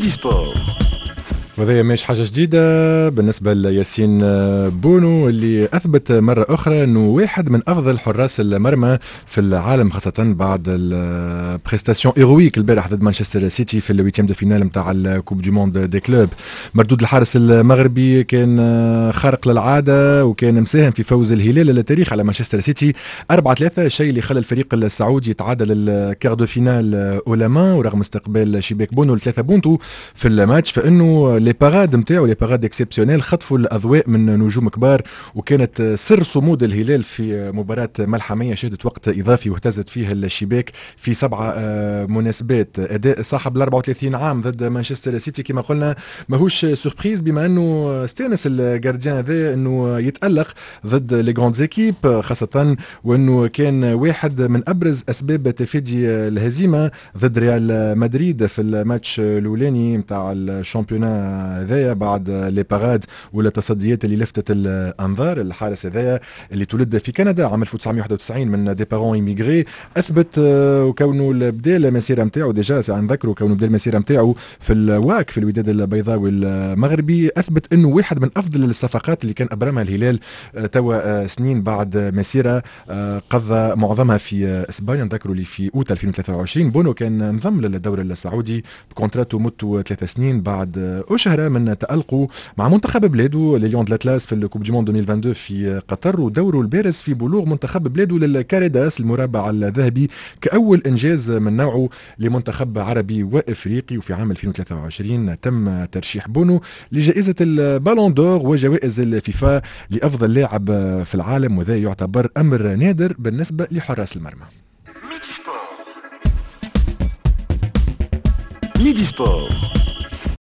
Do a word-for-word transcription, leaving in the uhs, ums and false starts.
ميدي سبور. وهذا مش حاجة جديدة بالنسبة لياسين بونو اللي أثبت مرة أخرى أنه واحد من أفضل حراس المرمى في العالم، خاصة بعد البريستاسيون إيرويك البارح ضد مانشستر سيتي في الويتيام دو فينال متاع الكوب دو موند دي كلوب. مردود الحارس المغربي كان خارق للعادة وكان مساهم في فوز الهلال للتاريخ على مانشستر سيتي أربعة ثلاثة، الشيء اللي خلى الفريق السعودي يتعادل الكار دو فينال أولامان، ورغم استقبال شباك بونو لثلاثة بونتو في الماتش فإنه لي باراد نتاعو لي باراد اكسبسيونيل خطفوا الاضواء من نجوم كبار، وكانت سر صمود الهلال في مباراه ملحميه شهدت وقت اضافي واهتزت فيه الشباك في سبعه مناسبات. اداء صاحب ال أربعة وثلاثين عام ضد مانشستر سيتي كما قلنا ماهوش سوربريز، بما انه استانس الجارديان هذا انه يتالق ضد لي غراند زيكيب، خاصه وانه كان واحد من ابرز اسباب تفادي الهزيمه ضد ريال مدريد في الماتش الاولاني نتاع الشامبيونان هذايا بعد لي باراد ولا تصديات اللي لفتت الانظار. الحارس هذايا اللي تولد في كندا عام ألف وتسعمائة وواحد وتسعين من دي بارون ايميغري، اثبت وكونه بدا المسيره نتاعو ديجا نذكروا كونه بدا المسيره نتاعو في الواك في الوداد البيضاوي المغربي، اثبت انه واحد من افضل الصفقات اللي كان ابرمها الهلال توا سنين بعد مسيره قضى معظمها في اسبانيا. نذكروا اللي في اوت ألفين وثلاثة وعشرين بونو كان انضم للدوري السعودي بكونتراتو مدته ثلاث سنين بعد أشهر من تألقه مع منتخب بلاده لليون دلاتلاس في الكوب دي موند ألفين واثنين وعشرين في قطر، ودوره البارز في بلوغ منتخب بلاده للكاريداس المربع الذهبي كأول إنجاز من نوعه لمنتخب عربي وإفريقي. وفي عام ألفين وثلاثة وعشرين تم ترشيح بونو لجائزة البالون دور وجوائز الفيفا لأفضل لاعب في العالم، وذا يعتبر أمر نادر بالنسبة لحراس المرمى. ميدي سبور.